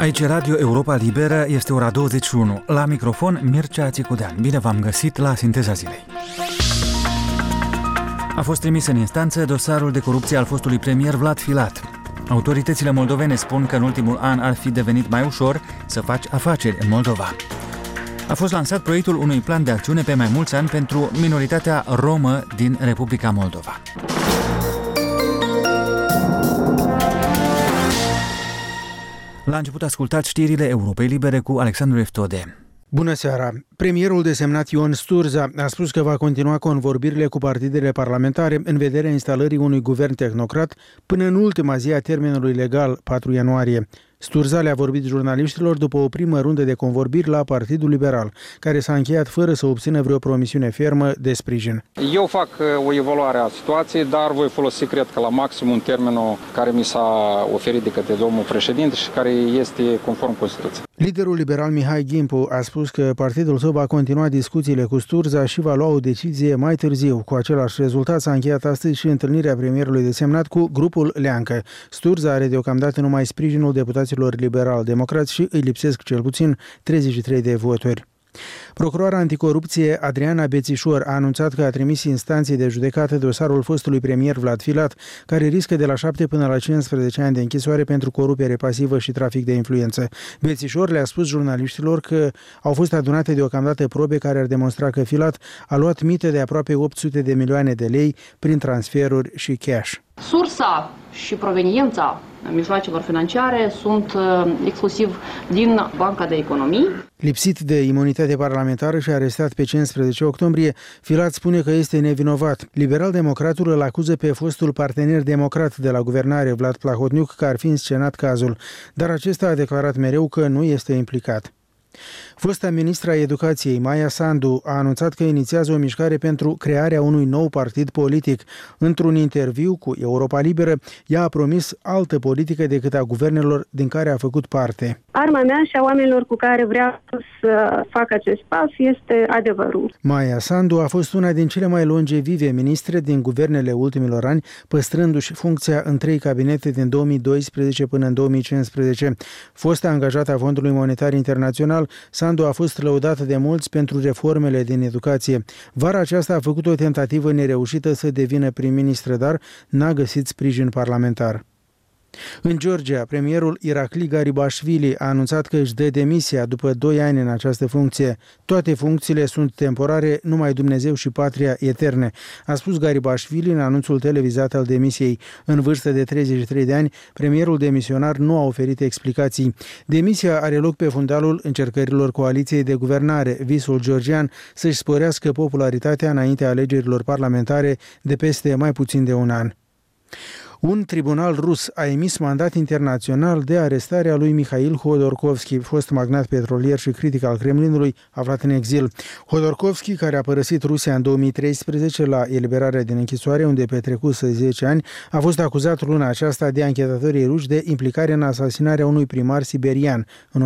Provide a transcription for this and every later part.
Aici Radio Europa Liberă, este ora 21. La microfon Mircea Țicudean. Bine v-am găsit la Sinteza Zilei. A fost trimis în instanță dosarul de corupție al fostului premier Vlad Filat. Autoritățile moldovene spun că în ultimul an ar fi devenit mai ușor să faci afaceri în Moldova. A fost lansat proiectul unui plan de acțiune pe mai mulți ani pentru minoritatea romă din Republica Moldova. La început ascultați știrile Europei Libere cu Alexandru Eftode. Bună seara! Premierul desemnat Ion Sturza a spus că va continua convorbirile cu partidele parlamentare în vederea instalării unui guvern tehnocrat până în ultima zi a termenului legal, 4 ianuarie. Sturza le-a vorbit jurnaliștilor după o primă rundă de convorbiri la Partidul Liberal, care s-a încheiat fără să obțină vreo promisiune fermă de sprijin. Eu fac o evaluare a situației, dar voi folosi, cred că la maximum, termenul care mi s-a oferit de către domnul președinte și care este conform Constituției. Liderul liberal Mihai Gimpu a spus că partidul său va continua discuțiile cu Sturza și va lua o decizie mai târziu. Cu același rezultat s-a încheiat astăzi și întâlnirea premierului desemnat cu grupul Leancă. Sturza are deocamdată numai sprijinul deputaților liberal-democrați și îi lipsesc cel puțin 33 de voturi. Procurora anticorupție Adriana Bețișor a anunțat că a trimis instanței de judecată dosarul fostului premier Vlad Filat, care riscă de la 7 până la 15 ani de închisoare pentru corupere pasivă și trafic de influență. Bețișor le-a spus jurnaliștilor că au fost adunate deocamdată probe care ar demonstra că Filat a luat mită de aproape 800 de milioane de lei prin transferuri și cash. Sursa și proveniența mijloacelor financiare sunt exclusiv din Banca de Economii. Lipsit de imunitate parlamentară și arestat pe 15 octombrie, Filat spune că este nevinovat. Liberal-democratul îl acuză pe fostul partener democrat de la guvernare, Vlad Plahotniuc, că ar fi înscenat cazul, dar acesta a declarat mereu că nu este implicat. Fosta ministra Educației, Maia Sandu, a anunțat că inițiază o mișcare pentru crearea unui nou partid politic. Într-un interviu cu Europa Liberă, ea a promis altă politică decât a guvernelor din care a făcut parte. Arma mea și a oamenilor cu care vreau să fac acest pas este adevărul. Maia Sandu a fost una din cele mai longevive ministre din guvernele ultimilor ani, păstrându-și funcția în 3 cabinete din 2012 până în 2015. Fosta angajată a Fondului Monetar Internațional, Sandu a fost lăudată de mulți pentru reformele din educație. Vara aceasta a făcut o tentativă nereușită să devină prim-ministră, dar n-a găsit sprijin parlamentar. În Georgia, premierul Irakli Garibashvili a anunțat că își dă demisia după 2 ani în această funcție. Toate funcțiile sunt temporare, numai Dumnezeu și patria eterne, a spus Garibashvili în anunțul televizat al demisiei. În vârstă de 33 de ani, premierul demisionar nu a oferit explicații. Demisia are loc pe fundalul încercărilor coaliției de guvernare, visul georgian, să-și sporească popularitatea înaintea alegerilor parlamentare de peste mai puțin de un an. Un tribunal rus a emis mandat internațional de arestare a lui Mikhail Hodorkovski, fost magnat petrolier și critic al Kremlinului, aflat în exil. Hodorkovski, care a părăsit Rusia în 2013 la eliberarea din închisoare, unde petrecuse 10 ani, a fost acuzat luna aceasta de anchetatorii ruși de implicare în asasinarea unui primar siberian în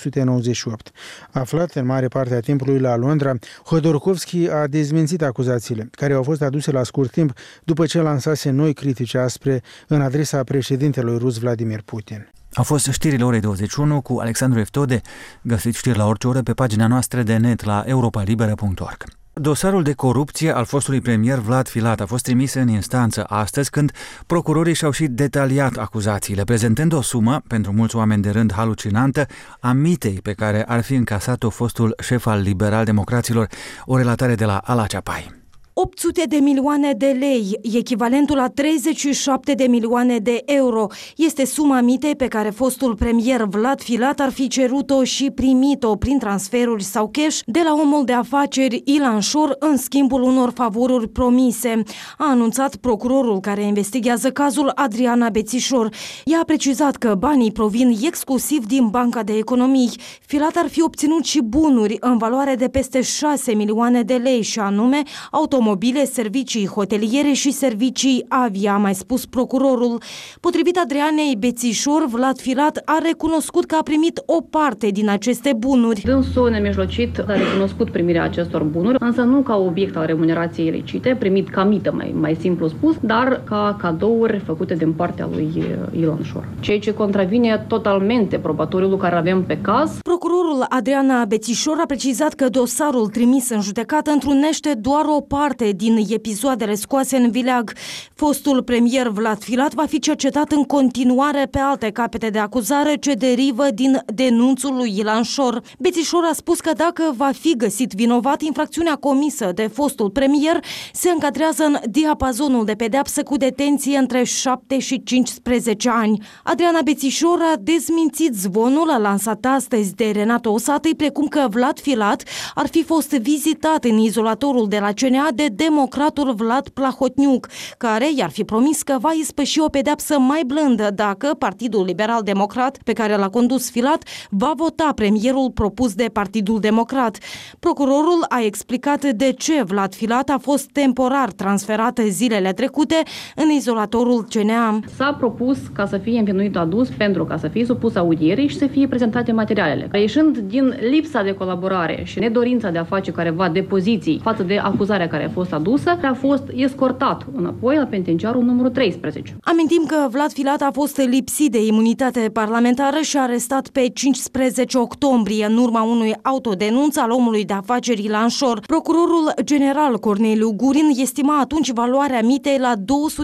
1998. Aflat în mare parte a timpului la Londra, Hodorkovski a dezmințit acuzațiile, care au fost aduse la scurt timp după ce lansase noi critici aspre în adresa președintelui rus Vladimir Putin. Au fost știrile orei 21 cu Alexandru Eftode. Găsiți știri la orice oră pe pagina noastră de net la europalibera.org. Dosarul de corupție al fostului premier Vlad Filat a fost trimis în instanță astăzi, când procurorii și-au și detaliat acuzațiile, prezentând o sumă, pentru mulți oameni de rând halucinantă, a mitei pe care ar fi încasat-o fostul șef al liberal-democraților, o relatare de la Ala Ceapai. 800 de milioane de lei, echivalentul la 37 de milioane de euro, este suma mitei pe care fostul premier Vlad Filat ar fi cerut-o și primit-o prin transferuri sau cash de la omul de afaceri Ilan Șor în schimbul unor favoruri promise, a anunțat procurorul care investighează cazul, Adriana Bețișor. Ea a precizat că banii provin exclusiv din Banca de Economii. Filat ar fi obținut și bunuri în valoare de peste 6 milioane de lei, și anume automobile, automobile, servicii hoteliere și servicii avia, a mai spus procurorul. Potrivit Adrianei Bețișor, Vlad Filat a recunoscut că a primit o parte din aceste bunuri. Dânsul nemijlocit a recunoscut primirea acestor bunuri, însă nu ca obiect al remunerației ilicite, primit ca mită, mai simplu spus, dar ca cadouri făcute din partea lui Ilan Șor. Ceea ce contravine totalmente probatoriului care avem pe caz. Procurorul Adriana Bețișor a precizat că dosarul trimis în judecată întrunește doar o parte din episoadele scoase în vileag. Fostul premier Vlad Filat va fi cercetat în continuare pe alte capete de acuzare ce derivă din denunțul lui Ilan Șor. Bețișor a spus că dacă va fi găsit vinovat, infracțiunea comisă de fostul premier se încadrează în diapazonul de pedeapsă cu detenție între 7 și 15 ani. Adriana Bețișor a dezmințit zvonul lansat astăzi de Renato Osatăi, precum că Vlad Filat ar fi fost vizitat în izolatorul de la CNA de democratul Vlad Plahotniuc, care i-ar fi promis că va ispăși o pedeapsă mai blândă dacă Partidul Liberal Democrat, pe care l-a condus Filat, va vota premierul propus de Partidul Democrat. Procurorul a explicat de ce Vlad Filat a fost temporar transferat zilele trecute în izolatorul CNA. S-a propus ca să fie învinuit adus pentru ca să fie supus audierii și să fie prezentate materialele. Ieșind din lipsa de colaborare și nedorința de a face careva depoziții față de acuzarea care a fost adusă, a fost escortat înapoi la penitenciarul numărul 13. Amintim că Vlad Filat a fost lipsit de imunitate parlamentară și arestat pe 15 octombrie în urma unui autodenunț al omului de afaceri Ilan Șor. Procurorul general Corneliu Gurin estima atunci valoarea mitei la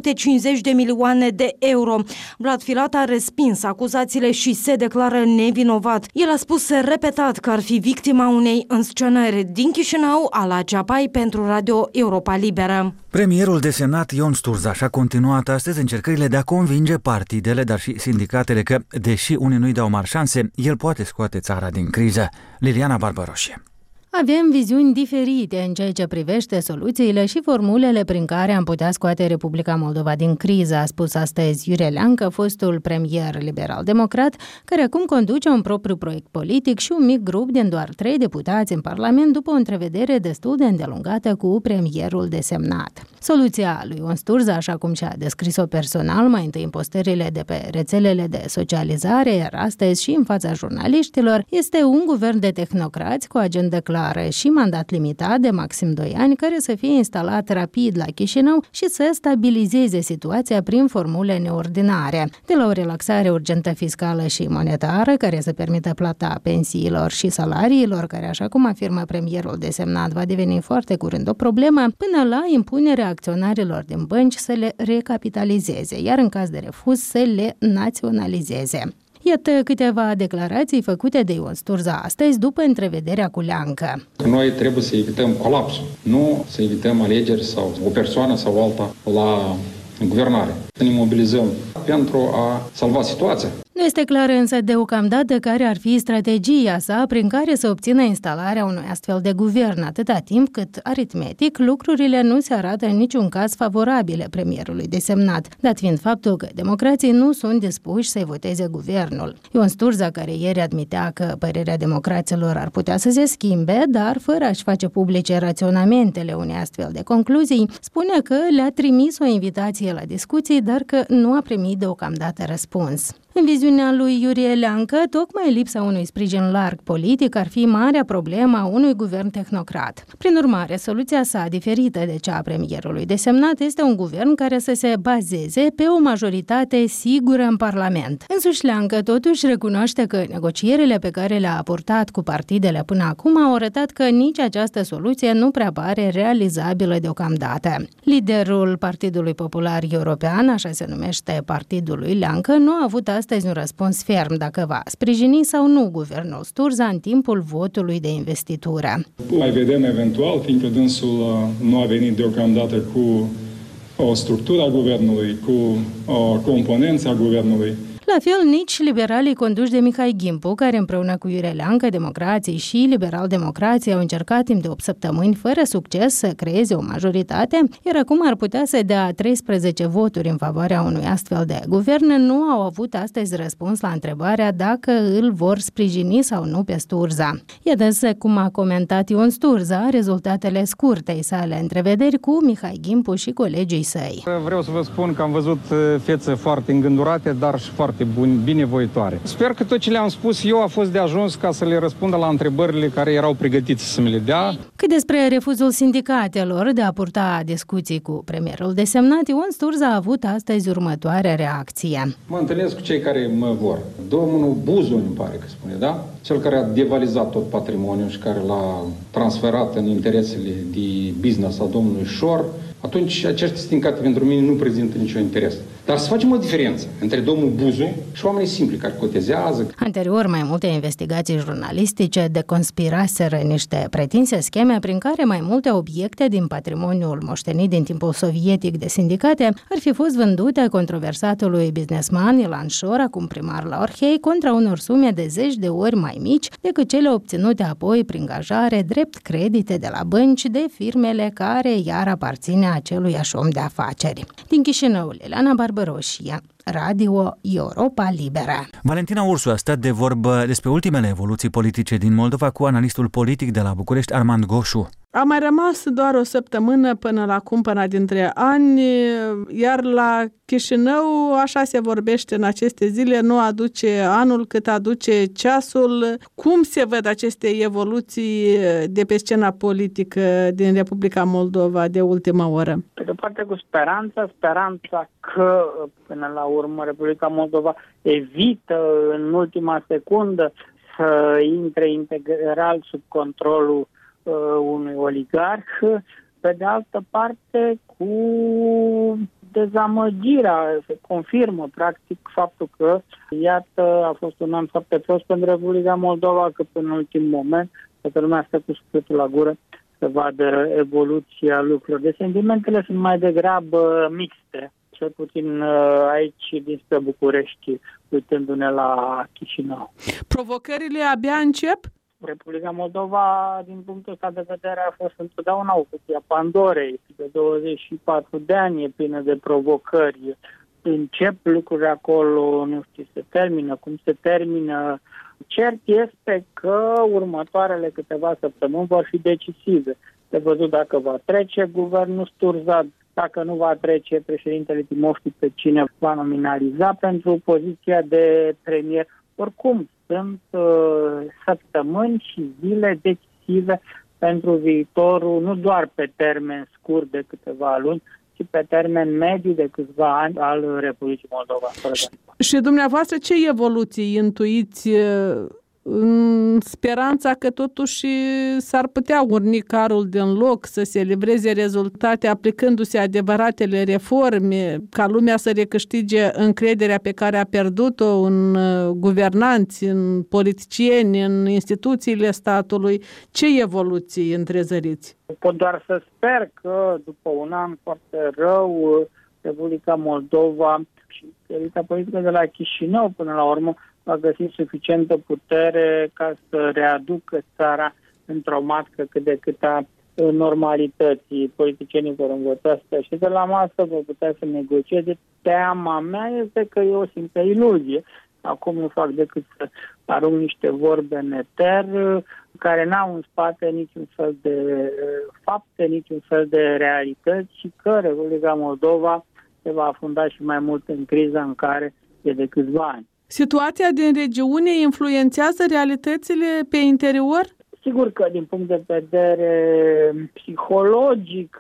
250 de milioane de euro. Vlad Filat a respins acuzațiile și se declară nevinovat. El a spus repetat că ar fi victima unei înscenări. Din Chișinău, Ala Ceapai pentru Radio Europa Liberă. Premierul desemnat Ion Sturza a continuat astăzi încercările de a convinge partidele, dar și sindicatele că, deși unii nu-i dau mari șanse, el poate scoate țara din criză. Liliana Barbaroșie. Avem viziuni diferite în ceea ce privește soluțiile și formulele prin care am putea scoate Republica Moldova din criză, a spus astăzi Iurie Leancă, fostul premier liberal-democrat, care acum conduce un propriu proiect politic și un mic grup din doar 3 deputați în Parlament după o întrevedere destul de îndelungată cu premierul desemnat. Soluția lui Ion Sturza, așa cum și-a descris-o personal, mai întâi în postările de pe rețelele de socializare, iar astăzi și în fața jurnaliștilor, este un guvern de tehnocrați cu agendă clară și mandat limitat de maxim 2 ani, care să fie instalat rapid la Chișinău și să stabilizeze situația prin formule neordinare, de la o relaxare urgentă fiscală și monetară, care să permită plata pensiilor și salariilor, care, așa cum afirmă premierul desemnat, va deveni foarte curând o problemă, până la impunerea acționarilor din bănci să le recapitalizeze, iar în caz de refuz să le naționalizeze. Iată câteva declarații făcute de Ion Sturza astăzi după întrevederea cu Leancă. Noi trebuie să evităm colapsul, nu să evităm alegeri sau o persoană sau alta la guvernare. Să ne mobilizăm pentru a salva situația. Nu este clar însă deocamdată care ar fi strategia sa prin care să obțină instalarea unui astfel de guvern, atâta timp cât, aritmetic, lucrurile nu se arată în niciun caz favorabile premierului desemnat, dat fiind faptul că democrații nu sunt dispuși să-i voteze guvernul. Ion Sturza, care ieri admitea că părerea democraților ar putea să se schimbe, dar fără a-și face publice raționamentele unei astfel de concluzii, spune că le-a trimis o invitație la discuții, dar că nu a primit deocamdată răspuns. În viziunea lui Iurie Leancă, tocmai lipsa unui sprijin larg politic ar fi marea problemă a unui guvern tehnocrat. Prin urmare, soluția sa diferită de cea a premierului desemnat este un guvern care să se bazeze pe o majoritate sigură în Parlament. Însuși Leancă totuși recunoaște că negocierile pe care le-a purtat cu partidele până acum au arătat că nici această soluție nu prea pare realizabilă deocamdată. Liderul Partidului Popular European, așa se numește partidul lui Leancă, nu a avut astăzi un răspuns ferm dacă va sprijini sau nu guvernul Sturza în timpul votului de investitură. Mai vedem eventual, fiindcă dânsul nu a venit deocamdată cu o structură a guvernului, cu o componență a guvernului. La fel, nici liberalii conduși de Mihai Gimpu, care împreună cu Iurea Leancă, Democrații și Liberal-Democrații au încercat timp de 8 săptămâni fără succes să creeze o majoritate, iar acum ar putea să dea 13 voturi în favoarea unui astfel de guvern, nu au avut astăzi răspuns la întrebarea dacă îl vor sprijini sau nu pe Sturza. Iată însă cum a comentat Ion Sturza rezultatele scurtei sale întrevederi cu Mihai Gimpu și colegii săi. Vreau să vă spun că am văzut fețe foarte îngândurate, dar și foarte binevoitoare. Sper că tot ce le-am spus eu a fost de ajuns ca să le răspundă la întrebările care erau pregătite să mi le dea. Cât despre refuzul sindicatelor de a purta discuții cu premierul desemnat, Ion Sturza a avut astăzi următoarea reacție. Mă întâlnesc cu cei care mă vor. Domnul Buzu, îmi pare că spune, da? Cel care a devalizat tot patrimoniul și care l-a transferat în interesele de business a domnului Șor, atunci aceste sindicate pentru mine nu prezintă niciun interes. Dar să facem o diferență între domnul Buzu și oamenii simpli care cotezează. Anterior, mai multe investigații jurnalistice deconspiraseră niște pretinse scheme prin care mai multe obiecte din patrimoniul moștenit din timpul sovietic de sindicate ar fi fost vândute controversatului businessman Ilan Șor, acum primar la Orhei, contra unor sume de 10 de ori mai mici decât cele obținute apoi prin angajare drept credite de la bănci de firmele care iar aparține aceluiași om de afaceri. Din Chișinău, Ileana Barbaroșia, Radio Europa Liberă. Valentina Ursu a stat de vorbă despre ultimele evoluții politice din Moldova cu analistul politic de la București, Armand Goșu. A mai rămas doar o săptămână până la cumpăna dintre ani, iar la Chișinău, așa se vorbește în aceste zile, nu aduce anul cât aduce ceasul. Cum se văd aceste evoluții de pe scena politică din Republica Moldova de ultima oră? Pe de o parte cu speranța că până la urmă Republica Moldova evită în ultima secundă să intre integral sub controlul unui oligarh, pe de altă parte cu dezamăgirea, se confirmă practic faptul că iată a fost un an foarte prost pentru Republica Moldova, că până în ultim moment toată lumea stă cu sufletul la gură să vadă evoluția lucrurilor. Deci sentimentele sunt mai degrabă mixte, cel puțin aici dinspre București, uitându-ne la Chișinău. Provocările abia încep? Republica Moldova, din punctul ăsta de vedere, a fost întotdeauna o cutie a Pandorei. De 24 de ani e plină de provocări. Încep lucruri acolo, nu știu, se termină, cum se termină. Cert este că următoarele câteva săptămâni vor fi decisive. De văzut dacă va trece guvernul Sturza, dacă nu va trece președintele Timofti, pe cine va nominaliza pentru poziția de premier. Oricum, sunt săptămâni și zile decisive pentru viitorul, nu doar pe termen scurt de câteva luni, ci pe termen mediu de câțiva ani al Republicii Moldova. Și dumneavoastră ce evoluții intuiți în speranța că totuși s-ar putea urni carul din loc, să se livreze rezultate aplicându-se adevăratele reforme, ca lumea să recâștige încrederea pe care a pierdut-o în guvernanți, în politicieni, în instituțiile statului? Ce evoluții întrezăriți? Pot doar să sper că după un an foarte rău, Republica Moldova și elita politică de la Chișinău până la urmă va găsi suficientă putere ca să readucă țara într-o matcă cât de cât a normalității. Politicienii vor învăța să așeze la masă, vor putea să negocieze. Teama mea este că e o simplă iluzie. Acum nu fac decât să arunc niște vorbe în eter care n-au în spate niciun fel de fapte, niciun fel de realități și că Republica Moldova se va afunda și mai mult în criza în care e de câțiva ani. Situația din regiune influențează realitățile pe interior? Sigur că din punct de vedere psihologic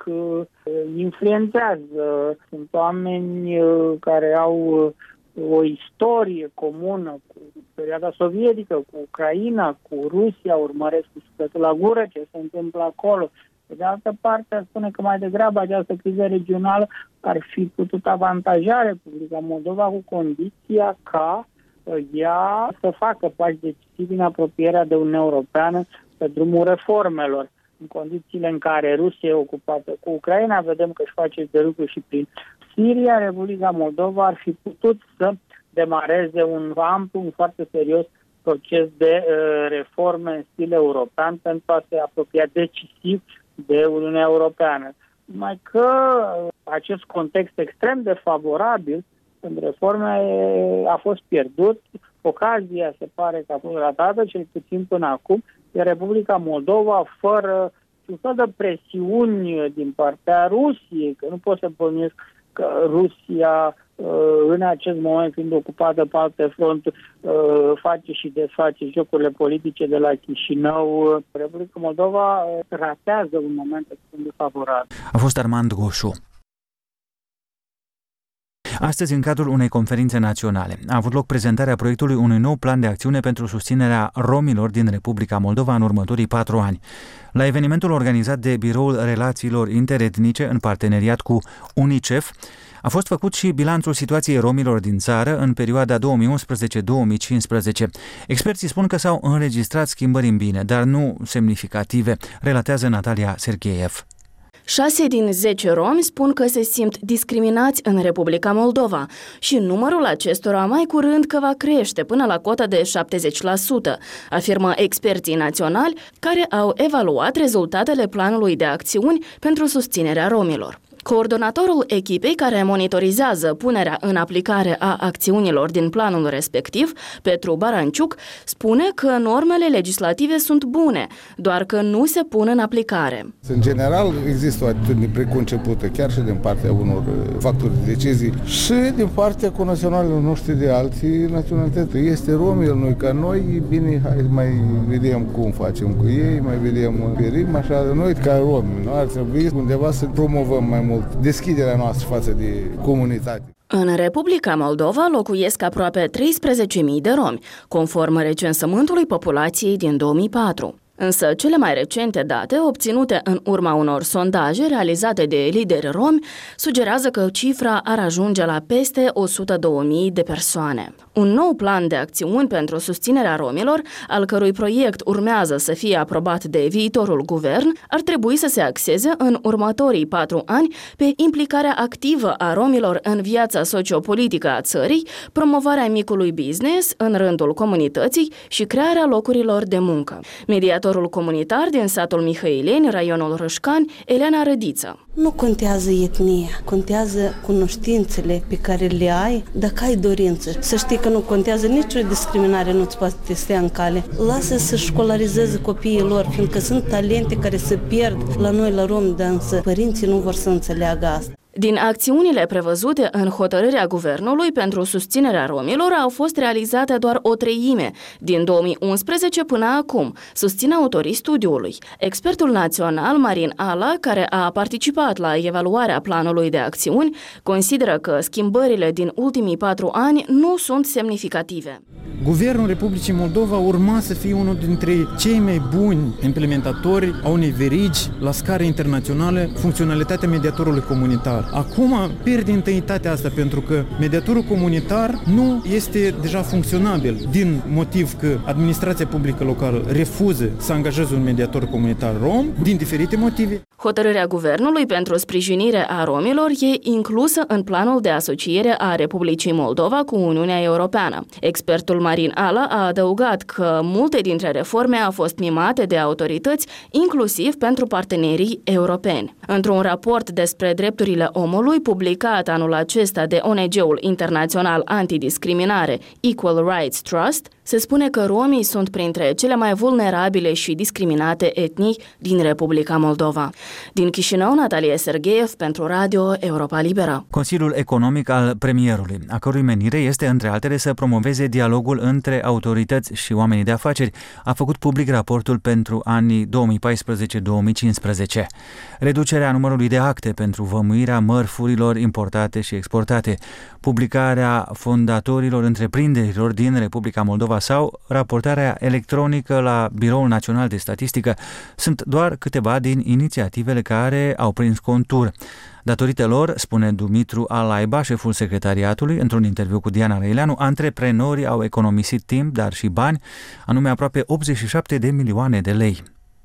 influențează. Sunt oameni care au o istorie comună cu perioada sovietică, cu Ucraina, cu Rusia, urmăresc cu sufletul la gură ce se întâmplă acolo. Pe de altă parte, spune că mai degrabă această criză regională ar fi putut avantaja Republica Moldova cu condiția ca ea să facă pași decisivi în apropierea de Uniunea Europeană pe drumul reformelor. În condițiile în care Rusia e ocupată cu Ucraina, vedem că își face de lucru și prin Siria, Republica Moldova ar fi putut să demareze un foarte serios proces de reforme în stil european pentru a se apropia decisiv de Uniunea Europeană. Numai că acest context extrem de favorabil pentru reforme a fost pierdut, ocazia se pare că a fost ratată, cel puțin până acum, de Republica Moldova, fără un fel de presiuni din partea Rusiei, că nu pot să bănuiesc că Rusia, în acest moment, fiind ocupată pe alte fronturi, face și desface jocurile politice de la Chișinău. Republica Moldova ratează un moment extrem de favorabil. A fost Armand Goșu. Astăzi, în cadrul unei conferințe naționale, a avut loc prezentarea proiectului unui nou plan de acțiune pentru susținerea romilor din Republica Moldova în următorii 4 ani. La evenimentul organizat de Biroul Relațiilor Interetnice în parteneriat cu UNICEF, a fost făcut și bilanțul situației romilor din țară în perioada 2011-2015. Experții spun că s-au înregistrat schimbări în bine, dar nu semnificative, relatează Natalia Sergeev. 6 din 10 romi spun că se simt discriminați în Republica Moldova și numărul acestora mai curând că va crește până la cota de 70%, afirmă experții naționali care au evaluat rezultatele planului de acțiuni pentru susținerea romilor. Coordonatorul echipei care monitorizează punerea în aplicare a acțiunilor din planul respectiv, Petru Baranciuc, spune că normele legislative sunt bune, doar că nu se pun în aplicare. În general există o atitudine preconcepută, chiar și din partea unor factori de decizii și din partea conaționalilor noștri de alții naționalități. Este romil, noi ca noi, bine, hai mai vedem cum facem cu ei, mai vedem perim, așa, noi ca romi, nu ar trebui undeva să promovăm mai mult deschiderea noastră față de comunitate. În Republica Moldova locuiesc aproape 13.000 de romi, conform recensământului populației din 2004. Însă cele mai recente date, obținute în urma unor sondaje realizate de lideri romi, sugerează că cifra ar ajunge la peste 102.000 de persoane. Un nou plan de acțiuni pentru susținerea romilor, al cărui proiect urmează să fie aprobat de viitorul guvern, ar trebui să se axeze în următorii 4 ani pe implicarea activă a romilor în viața sociopolitică a țării, promovarea micului business în rândul comunității și crearea locurilor de muncă. Mediatorul comunitar din satul Mihăileni, raionul Râșcani, Eliana Rădiță. Nu contează etnia, contează cunoștințele pe care le ai, dacă ai dorință. Să știi că nu contează nicio discriminare, nu-ți poate stea în cale. Lasă să școlarizeze copiii lor, fiindcă sunt talente care se pierd la noi, la romi, dar însă părinții nu vor să înțeleagă asta. Din acțiunile prevăzute în hotărârea guvernului pentru susținerea romilor au fost realizate doar o treime, din 2011 până acum, susțin autorii studiului. Expertul național Marin Ala, care a participat la evaluarea planului de acțiuni, consideră că schimbările din ultimii 4 ani nu sunt semnificative. Guvernul Republicii Moldova urma să fie unul dintre cei mai buni implementatori a unei verigi la scară internațională, funcționalitatea mediatorului comunitar. Acum pierde întâietatea asta pentru că mediatorul comunitar nu este deja funcționabil din motiv că administrația publică locală refuză să angajeze un mediator comunitar rom din diferite motive. Hotărârea guvernului pentru sprijinire a romilor e inclusă în planul de asociere a Republicii Moldova cu Uniunea Europeană. Expertul Marin Ala a adăugat că multe dintre reforme au fost mimate de autorități, inclusiv pentru partenerii europeni. Într-un raport despre drepturile omului publicat anul acesta de ONG-ul internațional antidiscriminare Equal Rights Trust, se spune că romii sunt printre cele mai vulnerabile și discriminate etnii din Republica Moldova. Din Chișinău, Natalia Sergeev pentru Radio Europa Liberă. Consiliul Economic al Premierului, a cărui menire este, între altele, să promoveze dialogul între autorități și oamenii de afaceri, a făcut public raportul pentru anii 2014-2015. Reducerea numărului de acte pentru vămuirea mărfurilor importate și exportate, publicarea fondatorilor întreprinderilor din Republica Moldova sau raportarea electronică la Biroul Național de Statistică sunt doar câteva din inițiativele care au prins contur. Datorită lor, spune Dumitru Alaiba, șeful secretariatului, într-un interviu cu Diana Răileanu, antreprenorii au economisit timp, dar și bani, anume aproape 87 de milioane de lei.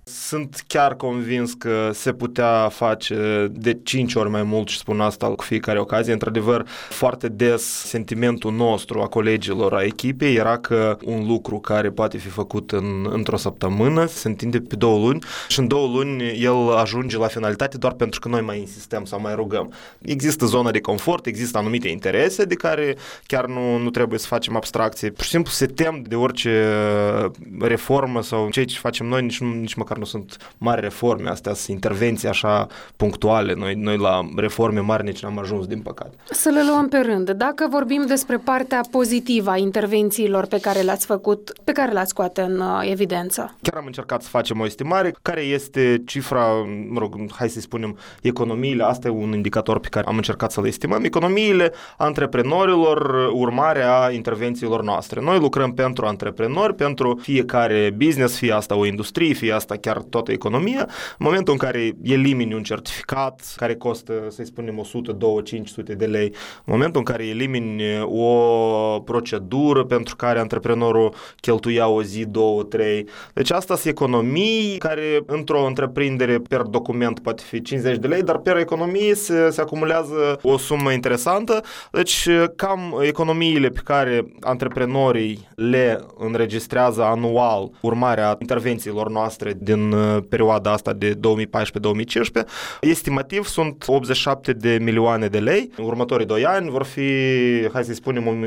Sunt chiar convins că se putea face de 5 ori mai mult și spun asta cu fiecare ocazie. Într-adevăr, foarte des sentimentul nostru a colegilor, a echipei era că un lucru care poate fi făcut într-o săptămână se întinde pe 2 luni și în 2 luni el ajunge la finalitate doar pentru că noi mai insistăm sau mai rugăm. Există zona de confort, există anumite interese de care chiar nu trebuie să facem abstracție. Pur și simplu se tem de orice reformă sau ceea ce facem noi, nici măcar nu sunt mari reforme, astea sunt intervenții așa punctuale. Noi la reforme mari nici n-am ajuns, din păcate. Să le luăm pe rând. Dacă vorbim despre partea pozitivă a intervențiilor pe care le-ați făcut, pe care le-ați scoate în evidență. Chiar am încercat să facem o estimare, care este cifra, hai să spunem, economiile, asta e un indicator pe care am încercat să le estimăm, economiile antreprenorilor, urmarea intervențiilor noastre. Noi lucrăm pentru antreprenori, pentru fiecare business, fie asta o industrie, fie asta chiar toată economia. În momentul în care elimini un certificat care costă, să-i spunem, 100, 200, 500 de lei, în momentul în care elimini o procedură pentru care antreprenorul cheltuia o zi, 2, 3, deci asta sunt economii care într-o întreprindere per document poate fi 50 de lei, dar per economie se acumulează o sumă interesantă. Deci cam economiile pe care antreprenorii le înregistrează anual urmarea intervențiilor noastre din perioada asta de 2014-2015, estimativ sunt 87 de milioane de lei. În următorii 2 ani vor fi, hai să spunem,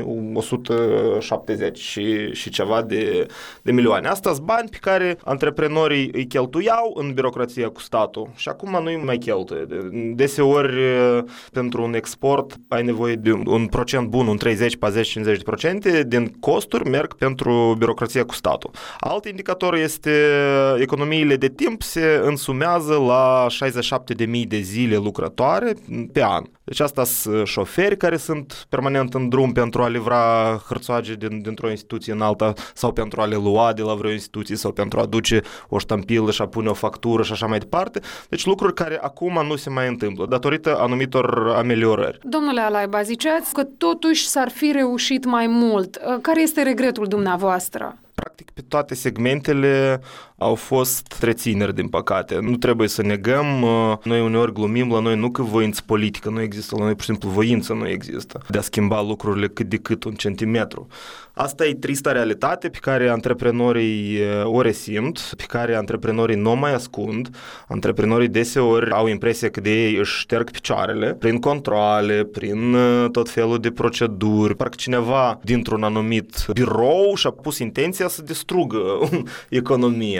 170 și ceva de milioane. Asta sunt bani pe care antreprenorii îi cheltuiau în birocrația cu statul și acum nu îi mai cheltuie. Deseori pentru un export ai nevoie de un procent bun, un 30, 40, 50% din costuri merg pentru birocrația cu statul. Alt indicator este economiile de timp se însumează la 67.000 de zile lucrătoare pe an. Deci asta sunt șoferi care sunt permanent în drum pentru a livra hârțoage dintr-o instituție în alta sau pentru a le lua de la vreo instituție sau pentru a aduce o ștampilă și a pune o factură și așa mai departe. Deci lucruri care acum nu se mai întâmplă datorită anumitor ameliorări. Domnule Alaiba, ziceați că totuși s-ar fi reușit mai mult. Care este regretul dumneavoastră? Practic, pe toate segmentele au fost rețineri, din păcate. Nu trebuie să negăm, noi uneori glumim, la noi nu că voință politică nu există, la noi pur și simplu voință nu există de a schimba lucrurile cât de cât un centimetru. Asta e trista realitate pe care antreprenorii o resimt, pe care antreprenorii nu mai ascund. Antreprenorii deseori au impresia că de ei își șterg picioarele prin controale, prin tot felul de proceduri. Parcă cineva dintr-un anumit birou și-a pus intenția să distrugă economia.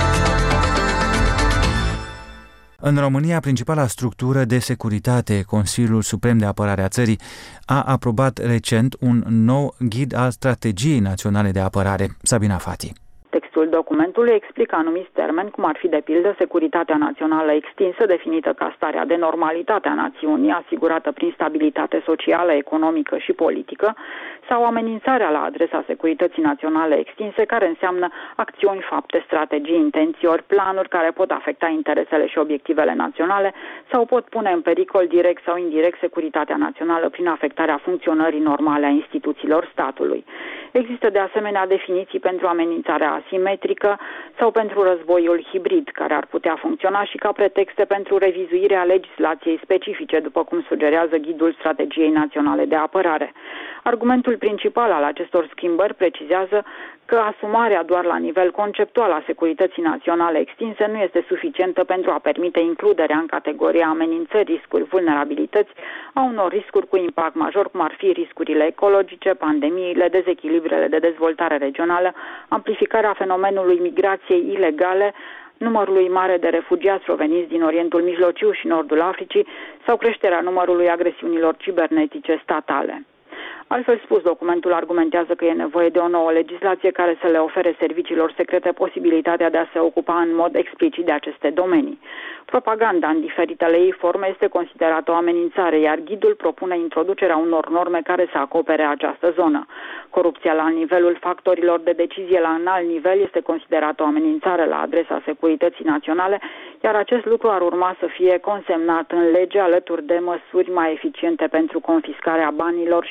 În România, principala structură de securitate, Consiliul Suprem de Apărare a țării, a aprobat recent un nou ghid al Strategiei Naționale de Apărare. Sabina Fati. Textul documentului explică anumiți termeni, cum ar fi de pildă securitatea națională extinsă, definită ca starea de normalitate a națiunii, asigurată prin stabilitate socială, economică și politică, sau amenințarea la adresa securității naționale extinse, care înseamnă acțiuni, fapte, strategii, intenții, ori planuri care pot afecta interesele și obiectivele naționale sau pot pune în pericol direct sau indirect securitatea națională prin afectarea funcționării normale a instituțiilor statului. Există de asemenea definiții pentru amenințarea asimetrică sau pentru războiul hibrid, care ar putea funcționa și ca pretexte pentru revizuirea legislației specifice, după cum sugerează ghidul Strategiei Naționale de Apărare. Argumentul principal al acestor schimbări precizează că asumarea doar la nivel conceptual a securității naționale extinse nu este suficientă pentru a permite includerea în categoria amenințări, riscuri, vulnerabilități a unor riscuri cu impact major, cum ar fi riscurile ecologice, pandemiile, dezechilibrele de dezvoltare regională, amplificarea fenomenului migrației ilegale, numărului mare de refugiați proveniți din Orientul Mijlociu și Nordul Africii sau creșterea numărului agresiunilor cibernetice statale. Altfel spus, documentul argumentează că e nevoie de o nouă legislație care să le ofere serviciilor secrete posibilitatea de a se ocupa în mod explicit de aceste domenii. Propaganda în diferitele ei forme este considerată o amenințare, iar ghidul propune introducerea unor norme care să acopere această zonă. Corupția la nivelul factorilor de decizie la înalt nivel este considerată o amenințare la adresa securității naționale, iar acest lucru ar urma să fie consemnat în lege alături de măsuri mai eficiente pentru confiscarea banilor și bunurilor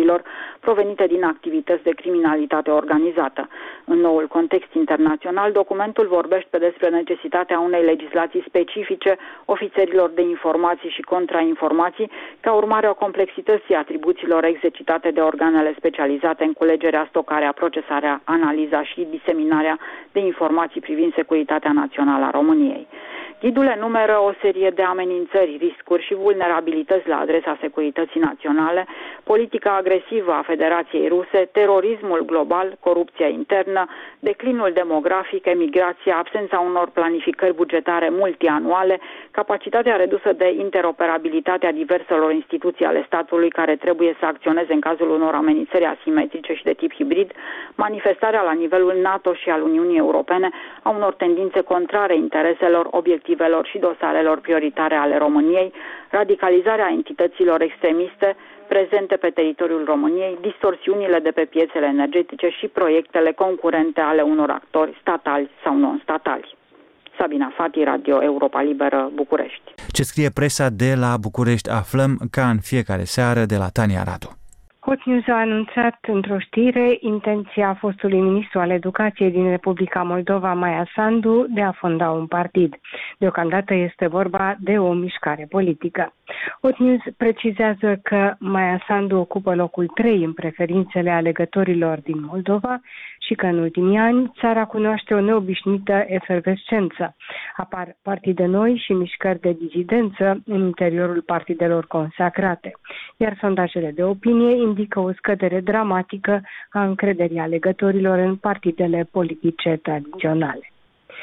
veniturilor provenite din activități de criminalitate organizată. În noul context internațional, documentul vorbește despre necesitatea unei legislații specifice ofițerilor de informații și contrainformații ca urmare a complexității atribuțiilor exercitate de organele specializate în culegerea, stocarea, procesarea, analiza și diseminarea de informații privind securitatea națională a României. Ghidul enumeră o serie de amenințări, riscuri și vulnerabilități la adresa securității naționale, politica agresivă a Federației Ruse, terorismul global, corupția internă, declinul demografic, emigrația, absența unor planificări bugetare multianuale, capacitatea redusă de interoperabilitate a diverselor instituții ale statului care trebuie să acționeze în cazul unor amenințări asimetrice și de tip hibrid, manifestarea la nivelul NATO și al Uniunii Europene a unor tendințe contrare intereselor, obiectivelor și dosarelor prioritare ale României, radicalizarea entităților extremiste prezente pe teritoriul României, distorsiunile de pe piețele energetice și proiectele concurente ale unor actori statali sau non-statali. Sabina Fati, Radio Europa Liberă, București. Ce scrie presa de la București aflăm ca în fiecare seară de la Tania Radu. Hot News a anunțat într-o știre intenția fostului ministru al educației din Republica Moldova, Maia Sandu, de a fonda un partid. Deocamdată este vorba de o mișcare politică. Hot News precizează că Maia Sandu ocupă locul 3 în preferințele alegătorilor din Moldova și că în ultimii ani țara cunoaște o neobișnuită efervescență. Apar partide noi și mișcări de dizidență în interiorul partidelor consacrate, iar sondajele de opinie indică o scădere dramatică a încrederii alegătorilor în partidele politice tradiționale.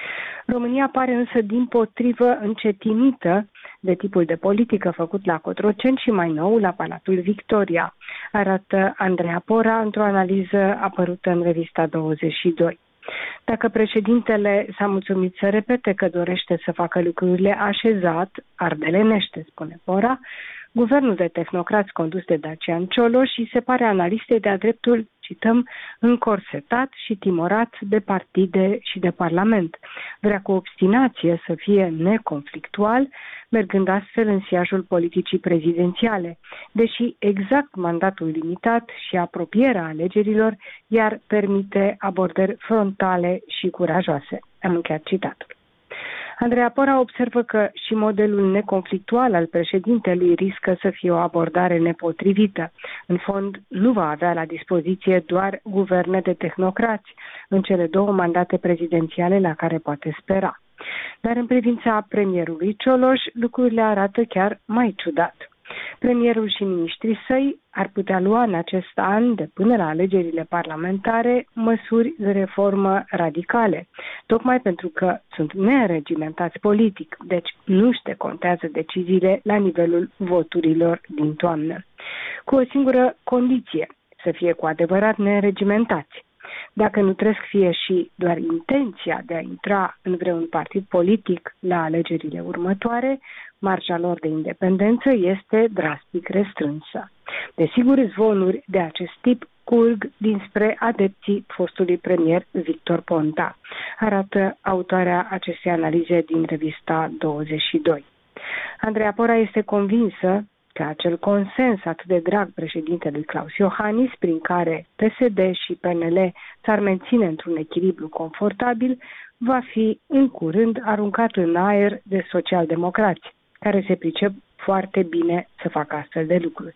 România pare însă dimpotrivă încetinită de tipul de politică făcut la Cotroceni și mai nou la Palatul Victoria, arată Andreea Pora într-o analiză apărută în revista 22. Dacă președintele s-a mulțumit să repete că dorește să facă lucrurile așezat, ardelenește, spune Pora, guvernul de tehnocrați condus de Dacian Cioloș și se pare analistei de-a dreptul, cităm, încorsetat și timorat de partide și de parlament. Vrea cu obstinație să fie neconflictual, mergând astfel în siajul politicii prezidențiale, deși exact mandatul limitat și apropierea alegerilor i-ar permite abordări frontale și curajoase. Am încheiat citatul. Andreea Pora observă că și modelul neconflictual al președintelui riscă să fie o abordare nepotrivită. În fond, nu va avea la dispoziție doar guverne de tehnocrați în cele 2 mandate prezidențiale la care poate spera. Dar în privința premierului Cioloș, lucrurile arată chiar mai ciudat. Premierul și miniștrii săi ar putea lua în acest an, de până la alegerile parlamentare, măsuri de reformă radicale, tocmai pentru că sunt neregimentați politic, deci nu își decontează deciziile la nivelul voturilor din toamnă. Cu o singură condiție, să fie cu adevărat neregimentați. Dacă nu trăiesc fie și doar intenția de a intra în vreun partid politic la alegerile următoare, marja lor de independență este drastic restrânsă. Desigur, zvonuri de acest tip curg dinspre adepții fostului premier Victor Ponta, arată autoarea acestei analize din revista 22. Andreea Pora este convinsă că acel consens atât de drag președintelui Claus Iohannis, prin care PSD și PNL s-ar menține într-un echilibru confortabil, va fi în curând aruncat în aer de socialdemocrați, care se pricep foarte bine să facă astfel de lucruri.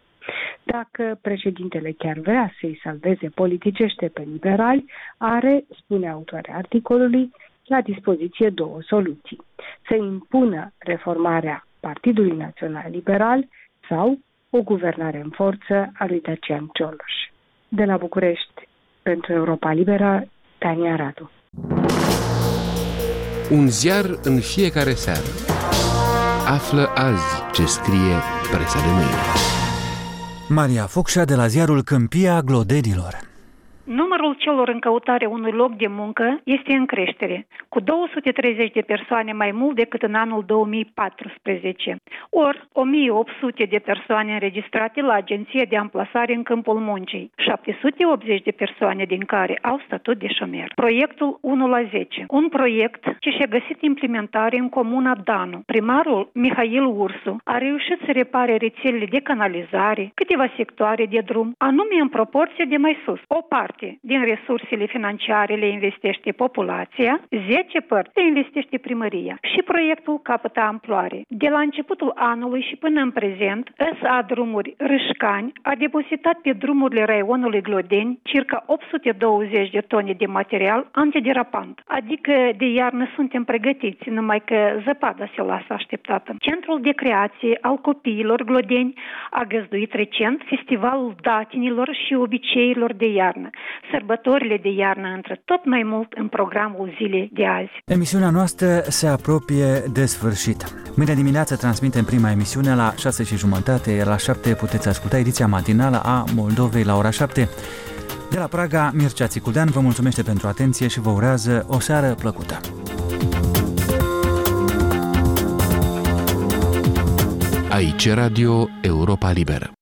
Dacă președintele chiar vrea să-i salveze politicește pe liberali, are, spune autoarea articolului, la dispoziție 2 soluții. Să impună reformarea Partidului Național Liberal sau o guvernare în forță a lui Dacian Cioloș. De la București, pentru Europa Liberă, Tania Radu. Un ziar în fiecare seară. Află azi ce scrie presa de mâine. Maria Focșa de la ziarul Câmpia Glodedilor. Numărul Numărul celor în căutarea unui loc de muncă este în creștere, cu 230 de persoane mai mult decât în anul 2014, ori 1800 de persoane înregistrate la Agenția de Amplasare în Câmpul Muncii, 780 de persoane din care au statut de șomer. Proiectul 1/10, un proiect ce și-a găsit implementare în comuna Danu. Primarul Mihail Ursu a reușit să repare rețelele de canalizare, câteva sectoare de drum, anume în proporție de mai sus. O parte din resursele financiare le investește populația, 10 părți le investește primăria și proiectul capătă amploare. De la începutul anului și până în prezent, SA Drumuri Râșcani a depozitat pe drumurile raionului Glodeni circa 820 de tone de material antiderapant, adică de iarnă suntem pregătiți, numai că zăpada se lasă așteptată. Centrul de creație al copiilor Glodeni a găzduit recent Festivalul Datinilor și Obiceiilor de iarnă. Sărbătorile de iarnă intră tot mai mult în programul zilei de azi. Emisiunea noastră se apropie de sfârșit. Mâine dimineață transmitem prima emisiune la 6:30, iar la 7 puteți asculta ediția matinală a Moldovei la ora 7. De la Praga, Mircea Țicudean vă mulțumește pentru atenție și vă urează o seară plăcută. Aici Radio Europa Liberă.